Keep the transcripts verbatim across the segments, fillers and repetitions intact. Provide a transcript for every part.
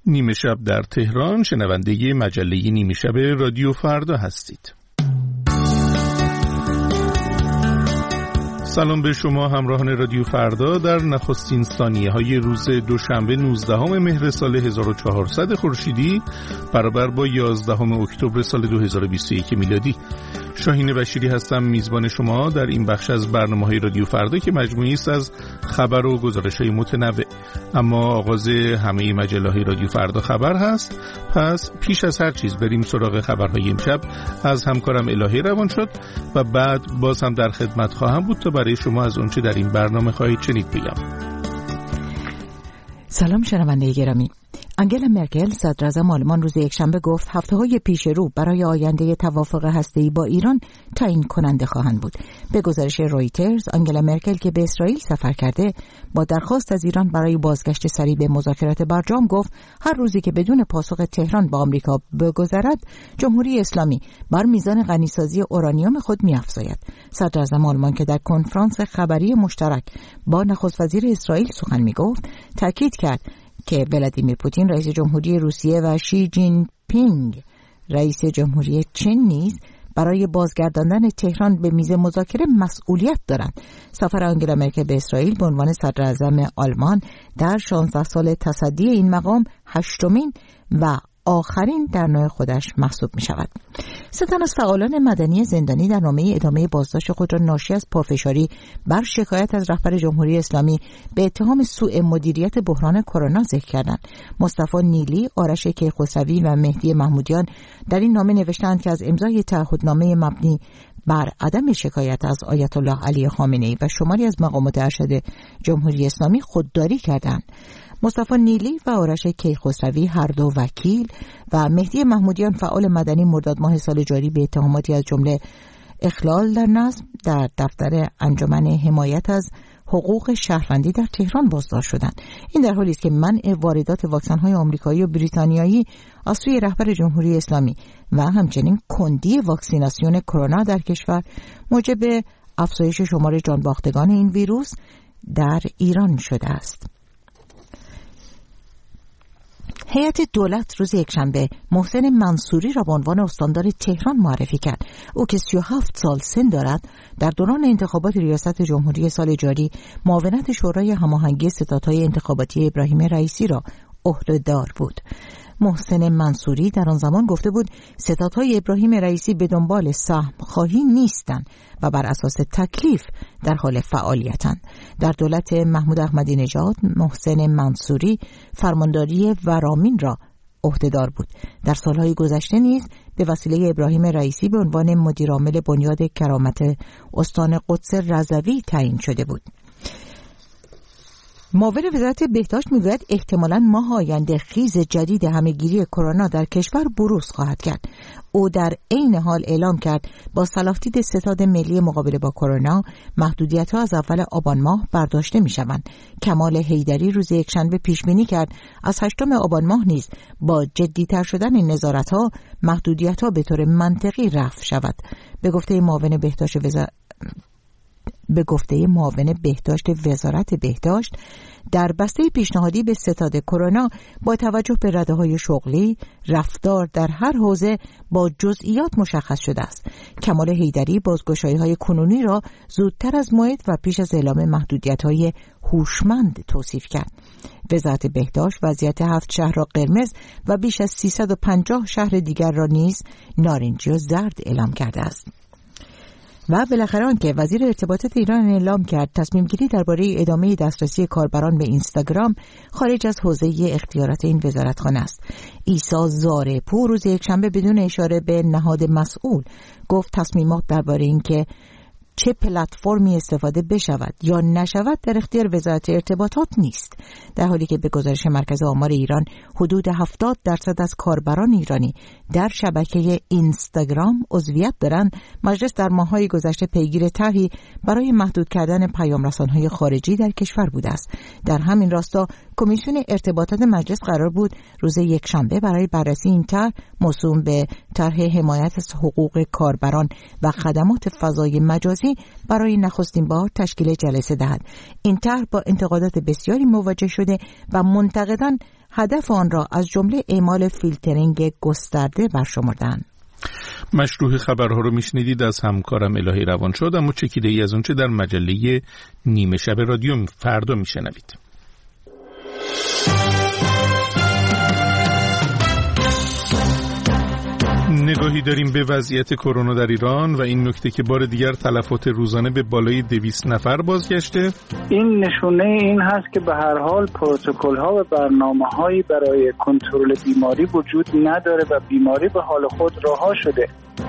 نیمه شب در تهران، شنونده مجله نیمه شب رادیو فردا هستید. سلام به شما همراهان رادیو فردا در نخستین ثانیه های روز دوشنبه نوزدهم مهر سال هزار و چهارصد خورشیدی برابر با یازدهم اکتبر سال دو هزار و بیست و یک میلادی. شاهین بشیری هستم، میزبان شما در این بخش از برنامه‌های رادیو فردا که مجموعی است از خبر و گزارش‌های متنوع. اما آغاز همه مجله‌های رادیو فردا خبر هست، پس پیش از هر چیز بریم سراغ خبرهای امشب. از همکارم الهی روان شد و بعد باز هم در خدمت خواهم بود تا برای شما از اونچه در این برنامه خواهید شنید بگم. سلام شنونده گرامی. آنگلا مرکل صدراعظم آلمان روز یکشنبه گفت هفته‌های پیش رو برای آینده توافق هسته‌ای با ایران تعیین کننده خواهند بود. به گزارش رویترز، آنگلا مرکل که به اسرائیل سفر کرده با درخواست از ایران برای بازگشت سریع به مذاکرات برجام گفت هر روزی که بدون پاسخ تهران با آمریکا بگذرد، جمهوری اسلامی بر میزان غنیسازی اورانیوم خود می‌افزاید. صدراعظم آلمان که در کنفرانس خبری مشترک با نخست وزیر اسرائیل سخن می‌گفت، تاکید کرد که ولادیمیر پوتین رئیس جمهوری روسیه و شی جین پینگ رئیس جمهوری چین نیز برای بازگرداندن تهران به میز مذاکره مسئولیت دارند. سفر آنگلا مرکل به اسرائیل به عنوان صدراعظم آلمان در شانزده سال تصدی این مقام هشتمین و آخرین در نوع خودش محسوب می شود. سه تن از فعالان مدنی زندانی در نامه ادامه بازداشت خود را ناشی از پافشاری بر شکایت از رهبر جمهوری اسلامی به اتهام سوء مدیریت بحران کرونا ذکر کردند. مصطفی نیلی، آرش کیخسروی و مهدی محمودیان در این نامه نوشتند که از امضای تعهدنامه مبنی بر عدم شکایت از آیت الله علی خامنه‌ای و شماری از مقامات ارشد جمهوری اسلامی خودداری کردند. مصطفی نیلی و آرش کیخسروی هر دو وکیل و مهدی محمودیان فعال مدنی مرداد ماه سال جاری به اتهاماتی از جمله اخلال در نظم در دفتر انجمن حمایت از حقوق شهروندی در تهران بازداشت شدند. این در حالی است که منع واردات واکسن‌های آمریکایی و بریتانیایی از سوی رهبر جمهوری اسلامی و همچنین کندی واکسیناسیون کرونا در کشور موجب افزایش شمار جانباختگان این ویروس در ایران شده است. هیئت دولت روز یکشنبه محسن منصوری را به عنوان استاندار تهران معرفی کرد. او که سی و هفت سال سن دارد، در دوران انتخابات ریاست جمهوری سال جاری معاونت شورای هماهنگی ستادهای انتخاباتی ابراهیم رئیسی را عهده‌دار بود. محسن منصوری در آن زمان گفته بود ستادهای ابراهیم رئیسی به دنبال سهم خواهی نیستند و بر اساس تکلیف در حال فعالیتند. در دولت محمود احمدی نژاد محسن منصوری فرمانداری ورامین را عهده‌دار بود. در سالهای گذشته نیز به وسیله ابراهیم رئیسی به عنوان مدیر عامل بنیاد کرامت استان قدس رضوی تعیین شده بود. معاون وزارت بهداشت میگوید احتمالاً ماه آینده خیز جدید همه‌گیری کرونا در کشور بروز خواهد کرد. او در عین حال اعلام کرد با صلاح‌دید ستاد ملی مقابله با کرونا محدودیت‌ها از اول آبان ماه برداشته می‌شوند. کمال حیدری روز یکشنبه پیش بینی کرد از هشتم آبان ماه نیز با جدی‌تر شدن این نظارت‌ها محدودیت‌ها به طور منطقی رفع شود. به گفته معاون بهداشت وزارت به گفته معاون بهداشت وزارت بهداشت در بسته پیشنهادی به ستاد کرونا با توجه به رده‌های شغلی رفتار در هر حوزه با جزئیات مشخص شده است. کمال حیدری بازگشایی‌های کنونی را زودتر از موعد و پیش از اعلام محدودیت‌های هوشمند توصیف کرد. وزارت بهداشت وضعیت هفت شهر را قرمز و بیش از سیصد و پنجاه شهر دیگر را نیز نارنجی و زرد اعلام کرده است. و بالاخره آنکه وزیر ارتباطات ایران اعلام کرد تصمیم گیری درباره ادامه دسترسی کاربران به اینستاگرام خارج از حوزه اختیارات این وزارتخانه است. عیسی زارعپور روز یکشنبه بدون اشاره به نهاد مسئول گفت تصمیمات درباره اینکه چه پلتفرمی استفاده بشود یا نشود در اختیار وزارت ارتباطات نیست، در حالی که به گزارش مرکز آمار ایران حدود هفتاد درصد از کاربران ایرانی در شبکه اینستاگرام عضویت دارند. مجلس در ماه‌های گذشته پیگیر طرحی برای محدود کردن پیام‌رسان‌های خارجی در کشور بوده است. در همین راستا کمیسیون ارتباطات مجلس قرار بود روز یکشنبه برای بررسی این طرح موسوم به طرح حمایت از حقوق کاربران و خدمات فضای مجازی برای نخستین بار تشکیل جلسه دهد. این طرح با انتقادات بسیاری مواجه شده و منتقدان هدف آن را از جمله اعمال فیلترینگ گسترده برشمردند. مشروح خبرها رو میشنیدید از همکارم الهی روانشاد، اما چکیده ای از اونچه در مجله نیمه شب رادیو فردا میشنوید. نگاهی داریم به وضعیت کرونا در ایران و این نکته که بار دیگر تلفات روزانه به بالای دویست نفر بازگشته. این نشونه این هست که به هر حال پروتکل‌ها و برنامه‌هایی برای کنترل بیماری وجود نداره و بیماری به حال خود رها شده.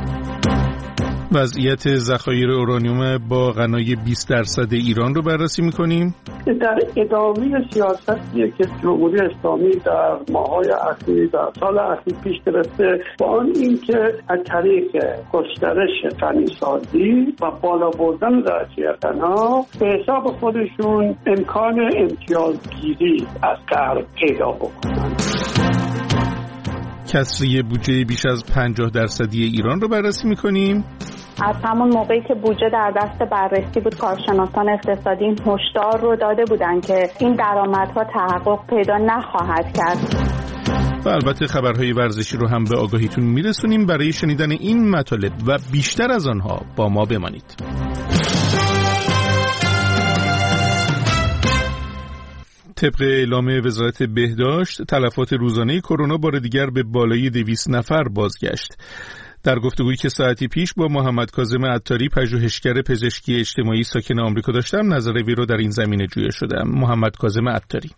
وضعیت ذخایر اورانیوم با غنای بیست درصد ایران رو بررسی می‌کنیم. در ادامه سیاستی که جمهوری اسلامی در ماه‌های اخیر در سال اخیر پیش گرفته با آن اینکه از طریق گسترش غنیسازی و بالا بردن درجه غنا به حساب خودشون امکان امتیازگیری از غرب پیدا بکنند. کسری بودجه بیش از پنجاه درصدی ایران رو بررسی می‌کنیم. از همون موقعی که بودجه در دست بررسی بود، کارشناسان اقتصادی این هشدار رو داده بودن که این درآمدها تحقق پیدا نخواهد کرد. و البته خبرهای ورزشی رو هم به آگاهیتون میرسونیم. برای شنیدن این مطالب و بیشتر از آنها با ما بمانید. طبق اعلام وزارت بهداشت، تلفات روزانه کرونا بار دیگر به بالای دویست نفر بازگشت. در گفتگویی که ساعتی پیش با محمد کاظم عطاری، پژوهشگر پزشکی اجتماعی ساکن آمریکا داشتم، نظر وی رو در این زمینه جویا شدم. محمد کاظم عطاری: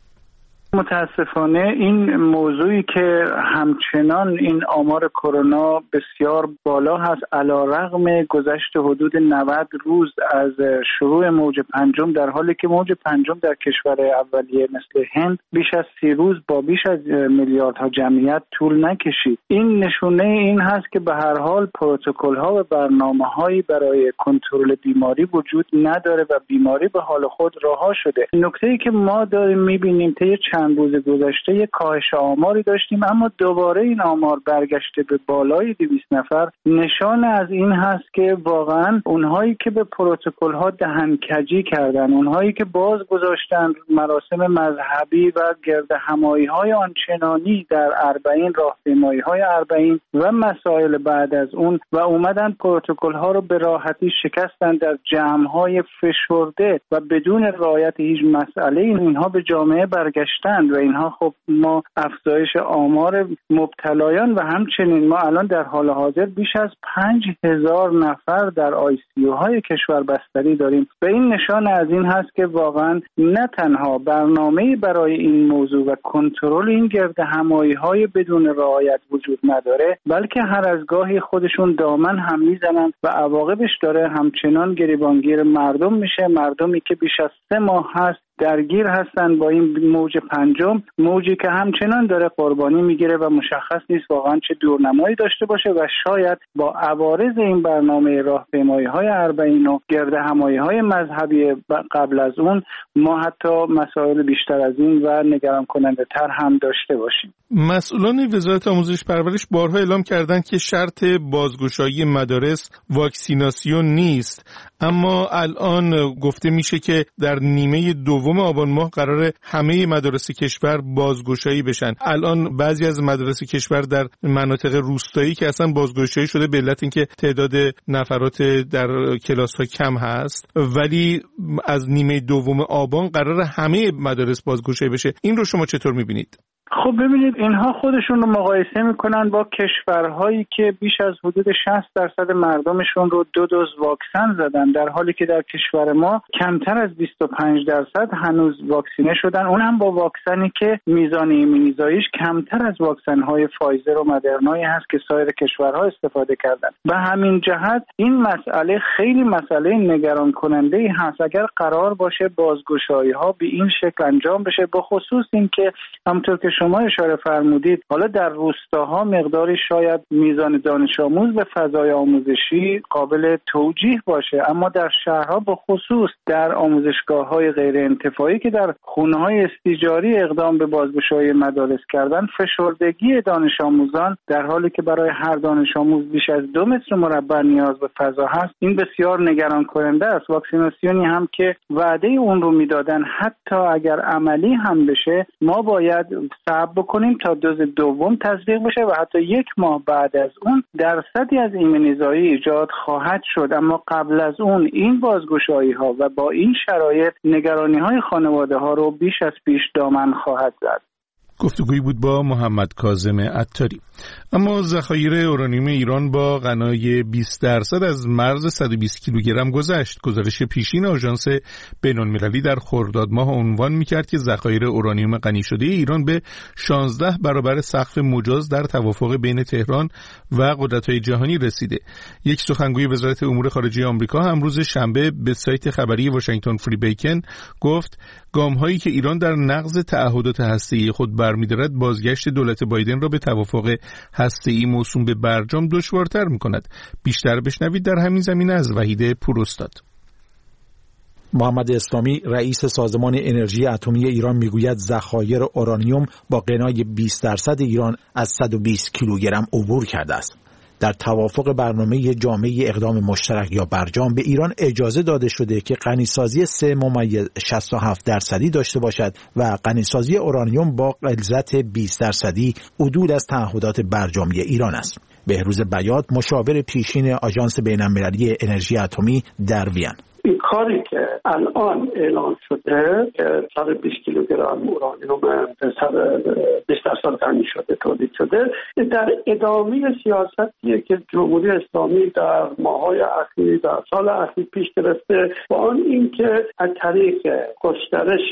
متاسفانه این موضوعی که همچنان این آمار کرونا بسیار بالا هست علیرغم گذشت حدود نود روز از شروع موج پنجم، در حالی که موج پنجم در کشور اولیه مثل هند بیش از سی روز با بیش از میلیاردها جمعیت طول نکشید. این نشونه این هست که به هر حال پروتکل‌ها و برنامه‌هایی برای کنترل بیماری وجود نداره و بیماری به حال خود رها شده. نکته‌ای که ما داریم می‌بینیم طی چند روز گذشته یک کاهش آماری داشتیم، اما دوباره این آمار برگشته به بالای دویست نفر. نشان از این هست که واقعا اونهایی که به پروتکل ها دهنکجی کردن، اونهایی که باز گذاشتن مراسم مذهبی و گرد همایی های آنچنانی در اربعین، راهپیمایی های اربعین و مسائل بعد از اون و اومدن پروتکل ها رو به راحتی شکستن در جمع های فشرده و بدون رعایت هیچ مسئله اینها به جامعه برگشتن و اینها خب ما افزایش آمار مبتلایان و همچنین ما الان در حال حاضر بیش از پنج هزار نفر در آی سی یو های کشور بستری داریم و این نشان از این هست که واقعا نه تنها برنامه‌ای برای این موضوع و کنترل این گرد همایی های بدون رعایت وجود نداره، بلکه هر از گاهی خودشون دامن هم میزنن و عواقبش داره همچنان گریبانگیر مردم میشه. مردمی که بیش از سه ماه هست درگیر هستن با این موج پنجم، موجی که همچنان داره قربانی میگیره و مشخص نیست واقعا چه دورنمایی داشته باشه و شاید با عوارض این برنامه راهپیمایی های اربعین و گرد همایی های مذهبی قبل از اون ما حتی مسائل بیشتر از این و نگران کننده تر هم داشته باشیم. مسئولان وزارت آموزش پرورش بارها اعلام کردند که شرط بازگشایی مدارس واکسیناسیون نیست، اما الان گفته میشه که در نیمه دوم آبان ماه قراره همه مدارس کشور بازگشایی بشن. الان بعضی از مدارس کشور در مناطق روستایی که اصلا بازگشایی شده به علت اینکه تعداد نفرات در کلاس ها کم هست، ولی از نیمه دوم آبان قراره همه مدارس بازگشایی بشه. این رو شما چطور میبینید؟ خب ببینید، اینها خودشون رو مقایسه میکنن با کشورهایی که بیش از حدود شصت درصد مردمشون رو دو دوز واکسن زدن، در حالی که در کشور ما کمتر از بیست و پنج درصد هنوز واکسینه شدن، اون هم با واکسنی که میزان ایمنیزاییش کمتر از واکسن‌های فایزر و مدرنایی هست که سایر کشورها استفاده کردن. به همین جهت این مسئله خیلی مسئله نگران کننده‌ای هست. اگر قرار باشه بازگشایی‌ها به این شکل انجام بشه، به خصوص اینکه همونطور که شما اشاره فرمودید حالا در روستاها مقداری شاید میزان دانش آموز به فضای آموزشی قابل توجیه باشه، اما در شهرها به خصوص در آموزشگاه‌های غیر انتفاعی که در خونه‌های استیجاری اقدام به بازگشایی مدارس کردن، فشردگی دانش آموزان در حالی که برای هر دانش آموز بیش از دو متر مربع نیاز به فضا هست، این بسیار نگران کننده است. واکسیناسیونی هم که وعده اون رو میدادن حتی اگر عملی هم بشه، ما باید صبر بکنیم تا دوز دوم تصدیق بشه و حتی یک ماه بعد از اون درصدی از ایمنیزایی ایجاد خواهد شد. اما قبل از اون این بازگشایی ها و با این شرایط نگرانی های خانواده ها رو بیش از پیش دامن خواهد زد. گفتگویی بود با محمد کاظم عطاری. اما ذخایر اورانیوم ایران با غنای بیست درصد از مرز صد و بیست کیلوگرم گذشت. گزارش پیشین آژانس بین‌المللی در خرداد ماه عنوان می‌کرد که ذخایر اورانیوم غنی شده ایران به شانزده برابر سقف مجاز در توافق بین تهران و قدرت‌های جهانی رسیده. یک سخنگوی وزارت امور خارجه آمریکا هم روز شنبه به سایت خبری واشنگتن فری بیکن گفت گام‌هایی که ایران در نقض تعهدات هسته‌ای خود برمی‌دارد بازگشت دولت بایدن را به توافق هسته‌ای موسوم به برجام دشوارتر می‌کند. بیشتر بشنوید در همین زمینه از وحید پوراستاد. محمد اسلامی رئیس سازمان انرژی اتمی ایران میگوید ذخایر اورانیوم با غنای بیست درصد ایران از صد و بیست کیلوگرم عبور کرده است. در توافق برنامه جامعه اقدام مشترک یا برجام به ایران اجازه داده شده که غنیسازی سه ممیز شصت و هفت درصدی داشته باشد و غنیسازی اورانیوم با غلظت بیست درصدی عدول از تعهدات برجامی ایران است. بهروز بیات مشاور پیشین آژانس بین‌المللی انرژی اتمی در وین: این کاری که الان اعلام شده که صد و بیست کیلوگرم اورانیوم بیست درصد غنی شده تولید شده در ادامه سیاستیه که جمهوری اسلامی در ماه‌های اخیر در سال اخیر پیش گرفته با آن اینکه از طریق گسترش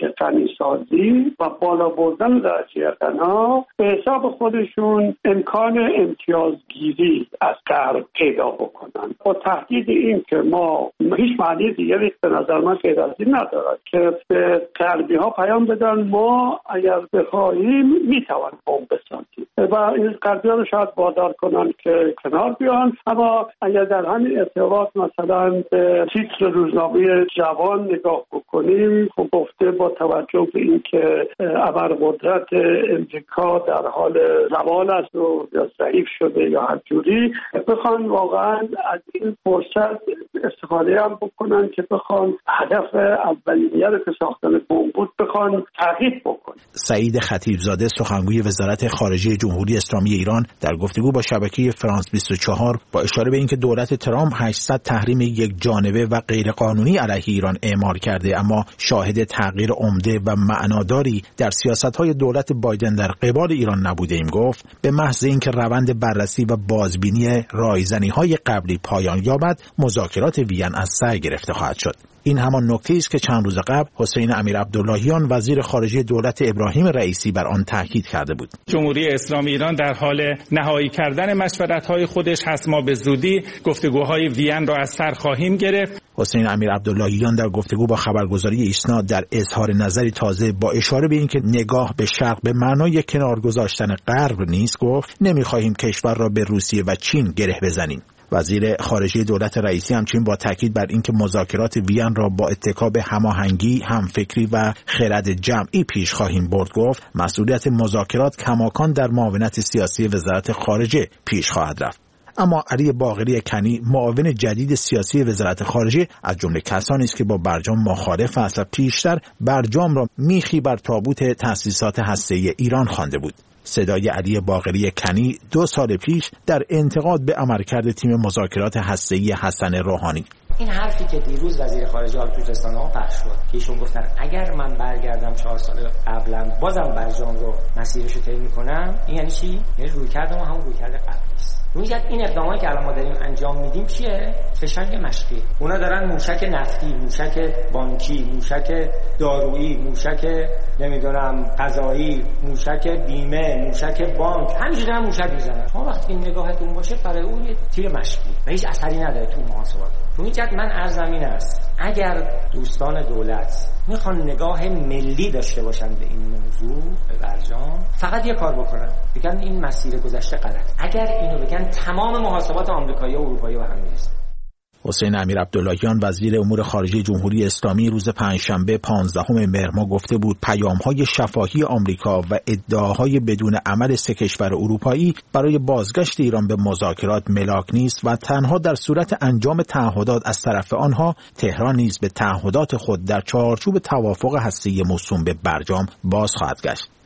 غنیسازی و بالا بردن درجه غنا به حساب خودشون امکان امتیازگیری از غرب پیدا بکنن با تهدید این که ما هیچ معنی دیگری به نظر من غیر از این ندارد که به غربی ها پیام بدن ما اگر بخواهیم میتوان بمب بسازیم و این غربی ها رو شاید وادار کنن که کنار بیان. اما اگر در همین ارتباط مثلا به تیتر روزنامه جوان نگاه بکنیم خب گفته با توجه به اینکه ابرقدرت امریکا در حال زوال است و یا ضعیف شده یا هر جوری بخوان واقعا از این فرصت استفاده هم بکنن که بخوان هدف اولیه رو که ساختن بمب بود بخوان تغییر بکنن. سعید خطیبزاده سخنگوی وزارت خارجه جمهوری اسلامی ایران در گفتگو با شبکه فرانس بیست و چهار با اشاره به اینکه دولت ترامپ هشتصد تحریم یک جانبه و غیرقانونی علیه ایران اعمال کرده اما شاهد تغییر عمده و معناداری در سیاست‌های دولت بایدن در قبال ایران نبوده ایم گفت به محض اینکه روند بررسی و بازبینی رایزنی‌های قبلی پایان یابد مذاکرات وین از سر گرفته خواهد شد. این همان نکته است که چند روز قبل حسین امیرعبداللهیان وزیر خارجه دولت ابراهیم رئیسی بر آن تاکید کرده بود. جمهوری اسلامی ایران در حال نهایی کردن مشورت‌های خودش هست. ما به زودی گفتگوهای وین را از سر خواهیم گرفت. حسین امیرعبداللهیان در گفتگو با خبرگزاری ایسنا در اظهار نظری تازه با اشاره به اینکه نگاه به شرق به معنای کنار گذاشتن غرب نیست گفت نمی‌خواهیم کشور را به روسیه و چین گره بزنیم. وزیر خارجه دولت رئیسی همچنین با تاکید بر اینکه مذاکرات وین را با اتکا به هماهنگی، همفکری و خرد جمعی پیش خواهیم برد گفت مسئولیت مذاکرات کماکان در معاونت سیاسی وزارت خارجه پیش خواهد رفت. اما علی باقری کنی معاون جدید سیاسی وزارت خارجه از جمله کسانی است که با برجام مخالف است و پیشتر برجام را میخی بر تابوت تأسیسات هسته‌ای ایران خوانده بود. صدای علی باقری کنی دو سال پیش در انتقاد به عملکرد تیم مذاکرات هسته‌ای حسن روحانی. این حرفی که دیروز وزیر خارجه تو رسانه‌ها پخش شد که ایشون گفتن اگر من برگردم چهار سال قبلا بازم برجام رو مسیرش رو طی می‌کنم، این یعنی چی؟ یعنی رویکرد ما همون رویکرد قبلی است. رویکرد این اقداماتی که الان ما داریم انجام میدیم چیه؟ فشنگ مشقی. اونا دارن موشک نفتی، موشک بانکی، موشک دارویی، موشک نمیدونم غذایی، موشک بیمه، موشک بانک، همینجوری دارن موشک میزنن. شما وقتی این نگاهتون باشه برای اون یه تیر مشقی و هیچ اثری نداره تو محاسبات. رویکرد من عرضم این است اگر دوستان دولت میخوان نگاه ملی داشته باشن به این موضوع به برجام فقط یه کار بکنن بگن این مسیر گذشته غلط. اگر اینو بگن تمام محاسبات آمریکایی و اروپایی به هم میریزه. حسین امیرعبداللهیان وزیر امور خارجه جمهوری اسلامی روز پنجشنبه پانزدهم مهر ماه گفته بود پیام‌های شفاهی آمریکا و ادعاهای بدون عمل سه کشور اروپایی برای بازگشت ایران به مذاکرات ملاک نیست و تنها در صورت انجام تعهدات از طرف آنها تهران نیز به تعهدات خود در چارچوب توافق هسته‌ای موسوم به برجام باز خواهد گشت.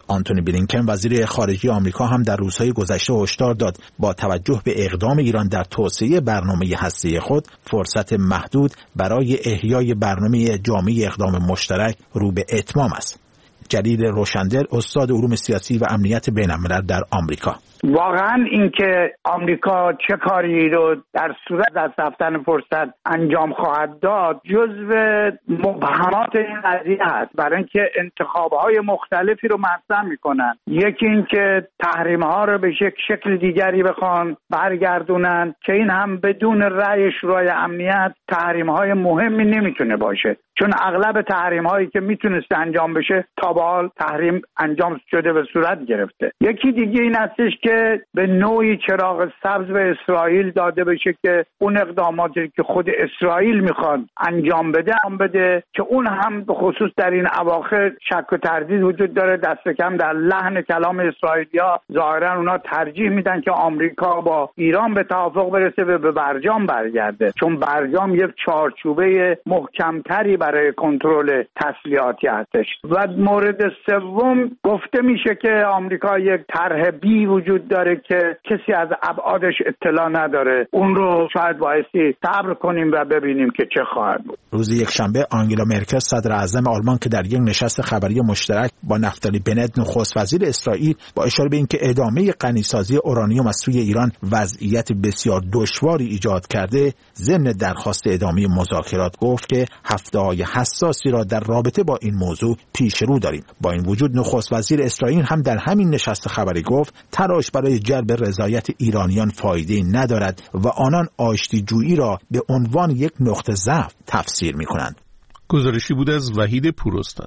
آنتونی بلینکن وزیر خارجه آمریکا هم در روزهای گذشته هشدار داد با توجه به اقدام ایران در توسعه برنامه هسته‌ای خود فرصت محدود برای احیای برنامه جامع اقدام مشترک رو به اتمام است. جلیل روشندل استاد علوم سیاسی و امنیت بین‌الملل در آمریکا: واقعا اینکه آمریکا چه کاری رو در صورت از رفتن فرصت انجام خواهد داد جزو مبهمات این قضیه هست، برای اینکه انتخاب‌های مختلفی رو مطرح می‌کنن. یکی اینکه تحریم‌ها رو به یک شکل دیگری بخوان برگردونن که این هم بدون رأی شورای امنیت تحریم‌های مهمی نمیتونه باشه، چون اغلب تحریم‌هایی که میتونست انجام بشه تا به حال تحریم انجام شده و صورت گرفته. یکی دیگه این هستش که به نوعی چراغ سبز به اسرائیل داده بشه که اون اقداماتی که خود اسرائیل میخواد انجام بده انجام بده که اون هم به خصوص در این اواخر شک و تردید وجود داره. دست کم در لحن کلام اسرائیلیا ظاهرا اونا ترجیح میدن که آمریکا با ایران به توافق برسه و به برجام برگرده، چون برجام یک چارچوبه محکمتری برای کنترل تسلیحاتی هستش. و مورد سوم گفته میشه که آمریکا یک طرح بی وجود داره که کسی از ابعادش اطلاع نداره. اون رو شاید بایستی صبر کنیم و ببینیم که چه خواهد بود. روز یکشنبه آنگلا مرکل صدر اعظم آلمان که در یک نشست خبری مشترک با نفتالی بنت نخست وزیر اسرائیل با اشاره به اینکه ادامه غنیسازی اورانیوم از سوی ایران وضعیت بسیار دشواری ایجاد کرده، ضمن درخواست ادامه مذاکرات گفت که هفته‌های حساسی را در رابطه با این موضوع پیش رو داریم. با این وجود نخست وزیر اسرائیل هم در همین نشست خبری گفت تلاش برای جلب رضایت ایرانیان فایده ندارد و آنان آشتی جویی را به عنوان یک نقطه ضعف تفسیر می‌کنند. گزارشی بود از وحید پوراستاد.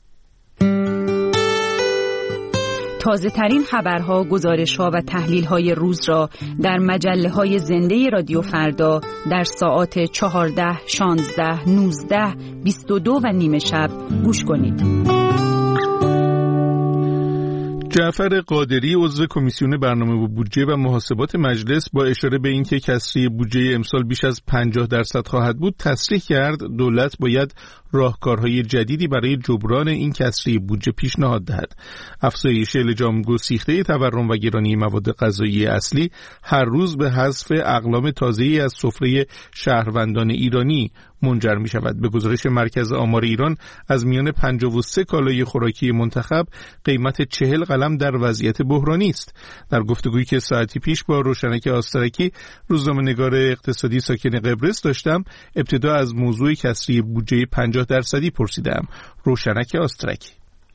تازه ترین خبرها، گزارش‌ها و تحلیل‌های روز را در مجله‌های زنده رادیو فردا در ساعات چهارده، شانزده، نوزده، بیست و دو و نیمه شب گوش کنید. جعفر قادری عضو کمیسیون برنامه و بودجه و محاسبات مجلس با اشاره به اینکه کسری بودجه امسال بیش از پنجاه درصد خواهد بود تصریح کرد دولت باید راهکارهای جدیدی برای جبران این کسری بودجه پیشنهاد دهد. افزایش لجام گسیخته تورم و گرانی مواد غذایی اصلی هر روز به حذف اقلام تازه‌ای از سفره شهروندان ایرانی منجر می شود. به گزارش مرکز آمار ایران از میان پنجاه و سه کالای خوراکی منتخب قیمت چهل قلم در وضعیت بحرانی است. در گفتگویی که ساعتی پیش با روشنک آسترکی روزنامه‌نگار اقتصادی ساکن قبرس داشتم، ابتدا از موضوع کسری بودجه پنجاه درصدی پرسیدم. روشنک آسترکی: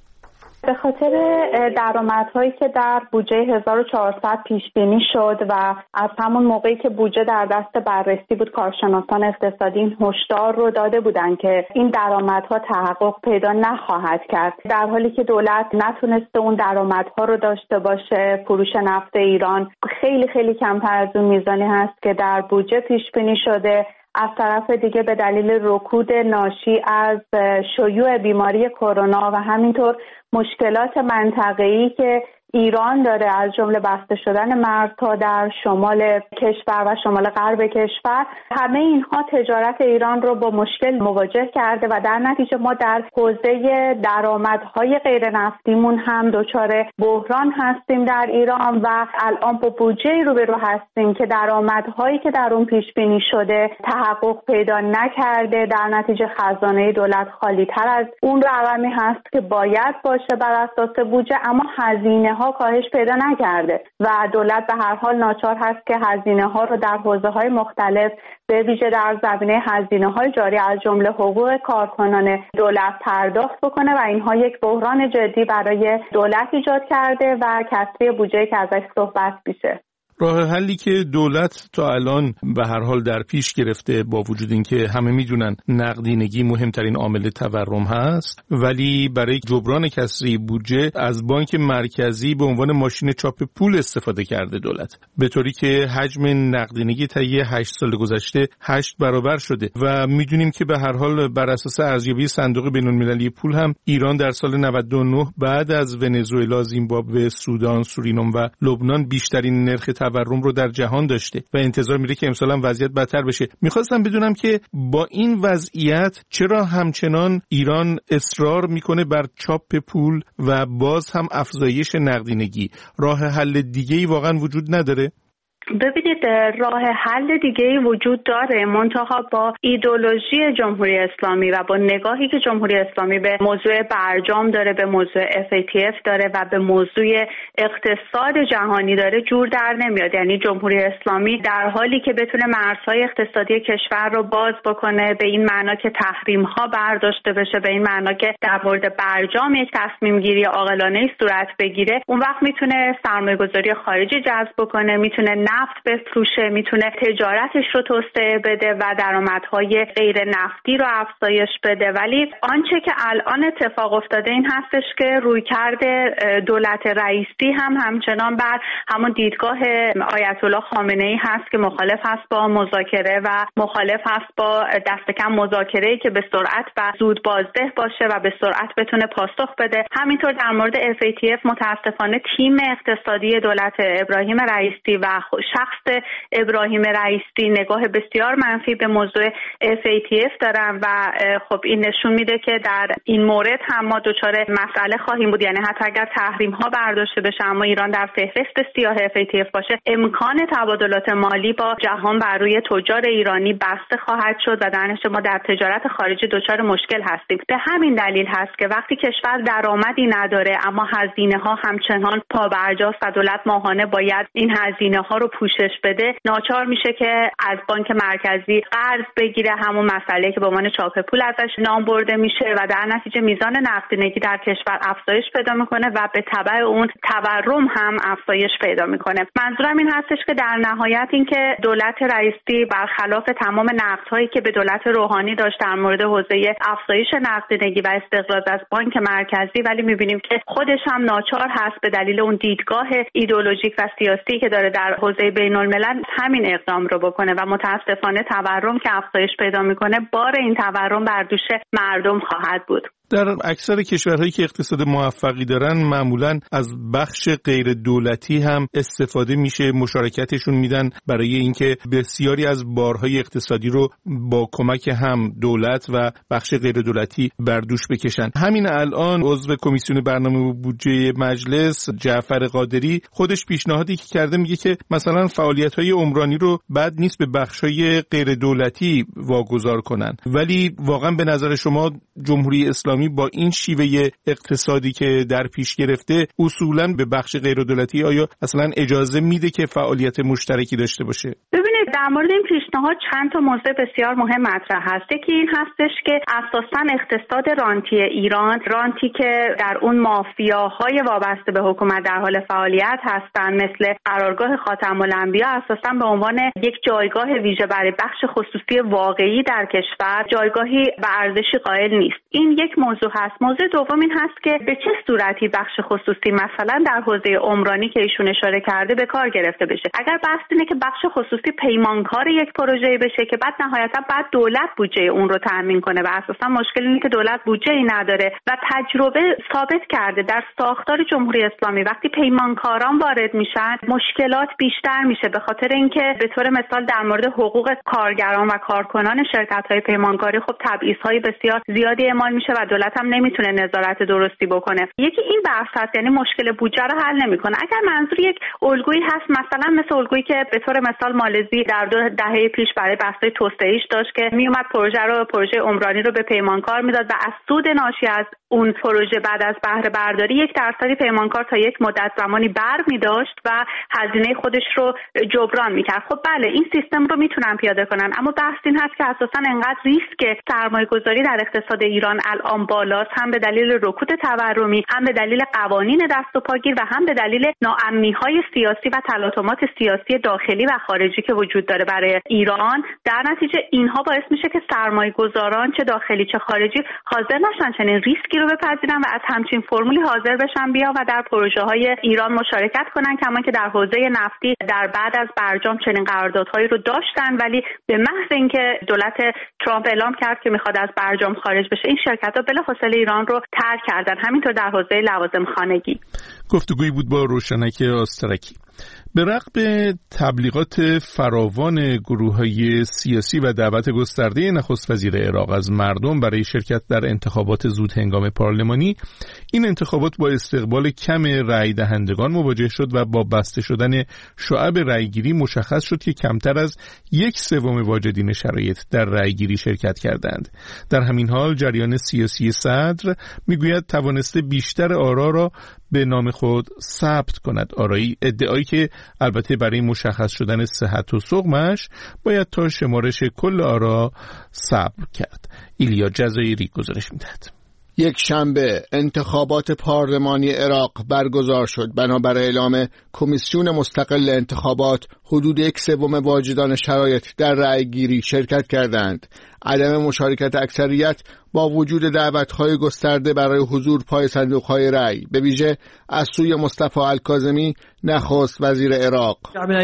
به خاطر درآمدهایی که در بودجه هزار و چهارصد پیش بینی شد و از همون موقعی که بودجه در دست بررسی بود کارشناسان اقتصادی این هشدار رو داده بودن که این درآمدها تحقق پیدا نخواهد کرد، در حالی که دولت نتونسته اون درآمدها رو داشته باشه. فروش نفت ایران خیلی خیلی کمتر از اون میزانی هست که در بودجه پیش بینی شده. از طرف دیگه به دلیل رکود ناشی از شیوع بیماری کرونا و همینطور مشکلات منطقه‌ای که ایران داره، از جمله بسته شدن مرزها در شمال کشور و شمال غرب کشور، همه اینها تجارت ایران رو با مشکل مواجه کرده و در نتیجه ما در حوزه درآمدهای غیر نفتیمون هم دچار بحران هستیم در ایران و الان با بودجه روبرو هستیم که درآمدهایی که در اون پیش بینی شده تحقق پیدا نکرده. در نتیجه خزانه دولت خالی تر از اون رقمی هست که باید باشه بر اساس بودجه، اما هزینه ها کاهش پیدا نکرده و دولت به هر حال ناچار هست که هزینه ها رو در حوزه های مختلف به ویژه در زمینه هزینه های جاری از جمله حقوق کارکنان دولت پرداخت بکنه و اینها یک بحران جدی برای دولت ایجاد کرده و کسری بودجه که ازش صحبت میشه. راه حلی که دولت تا الان به هر حال در پیش گرفته، با وجود اینکه همه میدونن نقدینگی مهمترین عامل تورم هست، ولی برای جبران کسری بودجه از بانک مرکزی به عنوان ماشین چاپ پول استفاده کرده دولت، به طوری که حجم نقدینگی طی هشت سال گذشته هشت برابر شده و میدونیم که به هر حال بر اساس ارزیابی صندوق بین‌المللی پول هم ایران در سال نود و نه بعد از ونزوئلا، زیمبابوه، سودان، سورینام و لبنان بیشترین نرخ تورم رو در جهان داشته و انتظار میره که امسال هم وضعیت بدتر بشه. میخواستم بدونم که با این وضعیت چرا همچنان ایران اصرار میکنه بر چاپ پول و باز هم افزایش نقدینگی؟ راه حل دیگه‌ای واقعا وجود نداره؟ ببینید، راه حل دیگه‌ای وجود داره، منتها با ایدئولوژی جمهوری اسلامی و با نگاهی که جمهوری اسلامی به موضوع برجام داره، به موضوع اف ای تی اف داره و به موضوع اقتصاد جهانی داره جور در نمیاد. یعنی جمهوری اسلامی در حالی که بتونه مرزهای اقتصادی کشور رو باز بکنه، به این معنا که تحریم‌ها برداشته بشه، به این معنا که در مورد برجام یک تصمیم گیری عاقلانه‌ای صورت بگیره، اون وقت میتونه سرمایه‌گذاری خارجی جذب بکنه، میتونه نفت بفروشه، میتونه تجارتش رو توسعه بده و درآمدهای غیر نفتی رو افزایش بده. ولی آنچه که الان اتفاق افتاده این هستش که رویکرد دولت رئیسی هم همچنان بر همون دیدگاه آیت الله خامنه‌ای هست که مخالف هست با مذاکره و مخالف هست با دست کم مذاکره‌ای که به سرعت و زود بازده باشه و به سرعت بتونه پاسخ بده. همینطور در مورد اف ای تی اف متاسفانه تیم اقتصادی دولت ابراهیم رئیسی و شخص ابراهیم رئیسی نگاه بسیار منفی به موضوع اف ای تی اف دارن و خب این نشون میده که در این مورد هم ما دچار مسئله خواهیم بود. یعنی حتی اگر تحریم ها برداشته بشه اما ایران در فهرست سیاه اف ای تی اف باشه، امکان تبادلات مالی با جهان بر روی تجار ایرانی بسته خواهد شد و در نتیجه ما در تجارت خارجی دچار مشکل هستیم. به همین دلیل هست که وقتی کشور درآمدی نداره اما هزینه ها همچنان پابرجاست و دولت ماهانه باید این هزینه ها رو پوشش بده، ناچار میشه که از بانک مرکزی قرض بگیره، همون مسئله که به عنوان چاپ پول ازش نام برده میشه و در نتیجه میزان نقدینگی در کشور افزایش پیدا میکنه و به تبع اون تورم هم افزایش پیدا میکنه. منظورم این هستش که در نهایت اینکه دولت رئیسی برخلاف تمام نقدهایی که به دولت روحانی داشت در مورد حوزه افزایش نقدینگی و استقراض از بانک مرکزی، ولی میبینیم که خودش هم ناچار هست به دلیل اون دیدگاه ایدئولوژیک و سیاسی که داره در حوزه بین الملل همین اقدام رو بکنه و متاسفانه تورم که افزایش پیدا میکنه، بار این تورم بر دوش مردم خواهد بود. در اکثر کشورهایی که اقتصاد موفقی دارن معمولاً از بخش غیر دولتی هم استفاده میشه، مشارکتشون میدن برای اینکه بسیاری از بارهای اقتصادی رو با کمک هم دولت و بخش غیر دولتی بر دوش بکشن. همین الان عضو کمیسیون برنامه و بودجه مجلس جعفر قادری خودش پیشنهادی که کرده میگه که مثلا فعالیت‌های عمرانی رو بد نیست به بخشای غیر دولتی واگذار کنن. ولی واقعا به نظر شما جمهوری اسلامی با این شیوه اقتصادی که در پیش گرفته اصولاً به بخش غیر دولتی آیا اصلا اجازه میده که فعالیت مشترکی داشته باشه؟ ببینید، در مورد این پیشنهاد چند تا موضوع بسیار مهم مطرح هست. یکی این هستش که اساساً اقتصاد رانتی ایران، رانتی که در اون مافیاهای وابسته به حکومت در حال فعالیت هستن مثل قرارگاه خاتم الانبیا، اساساً به عنوان یک جایگاه ویژه برای بخش خصوصی واقعی در کشور جایگاهی و ارزشی قائل نیست. این یک موضوع هست. موضوع دوم این هست که به چه صورتی بخش خصوصی مثلا در حوزه عمرانی که ایشون اشاره کرده به کار گرفته بشه. اگر بحث اینه که بخش خصوصی پیمانکار یک پروژه بشه که بعد نهایتا بعد دولت بودجه اون رو تامین کنه و اساسا مشکل اینه که دولت بودجه‌ای نداره و تجربه ثابت کرده در ساختار جمهوری اسلامی وقتی پیمانکاران وارد میشن مشکلات بیشتر میشه، به خاطر اینکه به طور مثال در مورد حقوق کارگران و کارکنان شرکت‌های پیمانکاری خب تبعیض‌های بسیار زیادی اعمال میشه و دولت هم نمیتونه نظارت درستی بکنه. یکی این بحث هست، یعنی مشکل بودجه رو حل نمیکنه. اگر منظور یک الگویی هست مثلا مثل الگویی که به طور مثال مالزی در دو دهه پیش برای بحث‌های توسعه‌ایش داشت که میومد پروژه رو پروژه عمرانی رو به پیمانکار میداد و از سود ناشی از اون پروژه بعد از بهره برداری یک درصدی پیمانکار تا یک مدت زمانی بر می‌داشت و هزینه خودش رو جبران می‌کرد. خب بله، این سیستم رو میتونن پیاده کنن، اما بحث این هست که اساساً انقدر ریسک سرمایه‌گذاری در اقتصاد ایران الان بالاست، هم به دلیل رکود تورمی، هم به دلیل قوانین دست و پاگیر و هم به دلیل ناامنی‌های سیاسی و تلاطمات سیاسی داخلی و خارجی که وجود داره برای ایران. در نتیجه اینها باعث میشه که سرمایه‌گذاران چه داخلی چه خارجی حاضر نشن چنین ریسکی رو بپذیرن و از همچین فرمولی حاضر بشن بیا و در پروژه‌های ایران مشارکت کنن، کما که در حوزه نفتی در بعد از برجام چنین قراردادهایی رو داشتن، ولی به محض اینکه دولت ترامپ اعلام کرد که میخواد از برجام خارج بشه این شرکت‌ها بلافاصله ایران رو ترک کردن. همینطور در حوزه لوازم خانگی. گفتگویی بود با روشنک آسترکی. به رغم تبلیغات فراوان گروه‌های سیاسی و دعوت گسترده نخست وزیر عراق از مردم برای شرکت در انتخابات زود هنگام پارلمانی، این انتخابات با استقبال کم رأی دهندگان مواجه شد و با بسته شدن شعب رأیگیری مشخص شد که کمتر از یک سوم واجدین شرایط در رأیگیری شرکت کردند. در همین حال جریان سیاسی صدر میگوید توانسته بیشتر آرا را به نام خود ثبت کند. آرایی ادعایی که البته برای مشخص شدن صحت و سقمش باید تا شمارش کل آرا صبر کرد. ایلیا جزایری گزارش می‌دهد. یک شنبه انتخابات پارلمانی عراق برگزار شد. بنابر اعلام کمیسیون مستقل انتخابات حدود یک سوم واجدان شرایط در رأیگیری شرکت کردند. عدم مشارکت اکثریت با وجود دعوت‌های گسترده برای حضور پای صندوق‌های رأی، به ویژه از سوی مصطفی الکاظمی نخست وزیر عراق.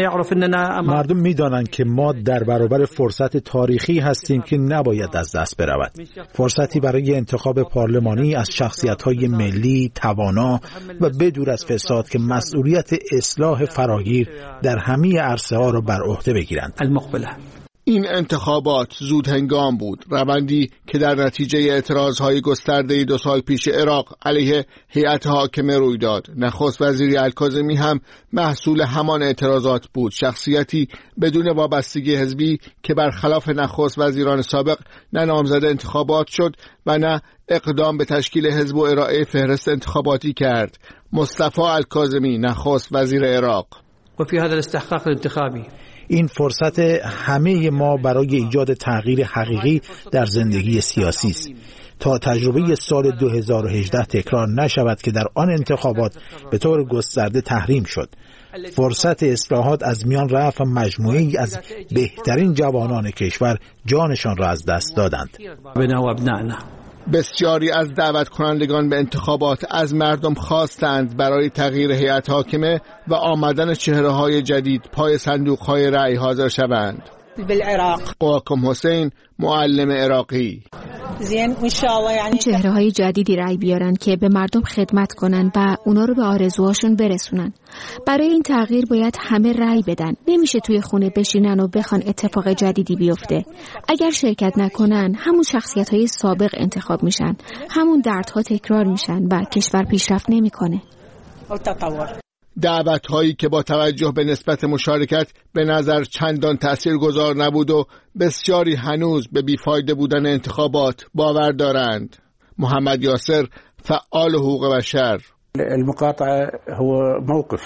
مردم می‌دانند که ما در برابر فرصت تاریخی هستیم که نباید از دست برود. فرصتی برای انتخاب پارلمانی از شخصیت‌های ملی، توانا و بدور از فساد که مسئولیت اصلاح فراگیر در همه عرصه‌ها را بر عهده بگیرند. این انتخابات زود هنگام بود، روندی که در نتیجه اعتراضهای گسترده دو سال پیش عراق علیه هیئت حاکمه روی داد. نخست وزیر الکاظمی هم محصول همان اعتراضات بود، شخصیتی بدون وابستگی حزبی که برخلاف نخست وزیران سابق نه نامزد انتخابات شد و نه اقدام به تشکیل حزب و ارائه فهرست انتخاباتی کرد. مصطفی الکاظمی نخست وزیر عراق. و فی هذا الاستحقاق الانتخابی، این فرصت همه ما برای ایجاد تغییر حقیقی در زندگی سیاسی است تا تجربه سال دو هزار و هجده تکرار نشود که در آن انتخابات به طور گسترده تحریم شد. فرصت اصلاحات از میان رفت و مجموعه‌ای از بهترین جوانان کشور جانشان را از دست دادند. بسیاری از دعوت کنندگان به انتخابات از مردم خواستند برای تغییر هیئت حاکمه و آمدن چهره‌های جدید پای صندوق‌های رأی حاضر شوند. بالعراق قواکم حسین، معلم عراقی: چهره‌های جدیدی رأی بیارن که به مردم خدمت کنن و اونا رو به آرزوهاشون برسونن. برای این تغییر باید همه رأی بدن. نمیشه توی خونه بشینن و بخوان اتفاق جدیدی بیفته. اگر شرکت نکنن همون شخصیت‌های سابق انتخاب میشن، همون دردها تکرار میشن و کشور پیشرفت نمیکنه. دعوت‌هایی که با توجه به نسبت مشارکت به نظر چندان تأثیرگذار نبود و بسیاری هنوز به بیفایده بودن انتخابات باور دارند. محمد یاسر، فعال حقوق بشر: المقاطعه هو موقف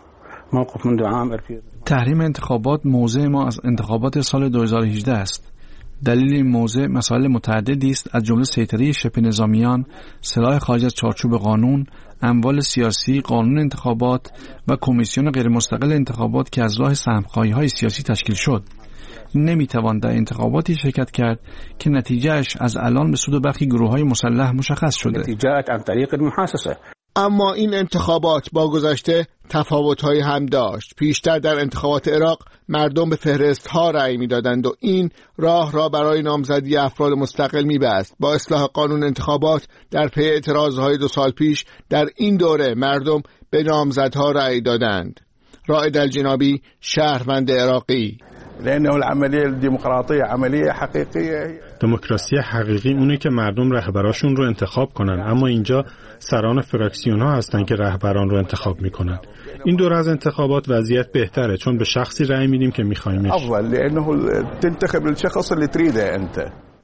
موقف منذ عام تحریم انتخابات موضع ما از انتخابات سال دو هزار و هجده است. دلیل این موضع مسائل متعددی است، از جمله سیطره شبه نظامیان، سلاح خارج از چارچوب قانون، اموال سیاسی، قانون انتخابات و کمیسیون غیر مستقل انتخابات که از راه سهم‌خواهی‌های سیاسی تشکیل شد. نمیتوان در انتخاباتی شرکت کرد که نتیجهش از الان به سود برخی گروه‌های مسلح مشخص شده. نتیجه‌ات عن طریق المحاسسه. اما این انتخابات با گذشته تفاوت‌هایی هم داشت. پیشتر در انتخابات عراق مردم به فهرست‌ها رأی می‌دادند و این راه را برای نامزدی افراد مستقل می‌بست. با اصلاح قانون انتخابات در پی اعتراضهای دو سال پیش در این دوره مردم به نامزدها رأی دادند. رائد الجنابی، شهروند عراقی: لأنه العملية الديمقراطية عملية حقيقية. دموکراسی حقیقی اونه که مردم رهبراشون رو انتخاب کنن، اما اینجا سران فراکسیون ها هستن که رهبران رو انتخاب میکنن. این دور از انتخابات وضعیت بهتره چون به شخصی رأی میدیم که میخوایمش. افضل لأنه تنتخب الشخص اللي تريده انت.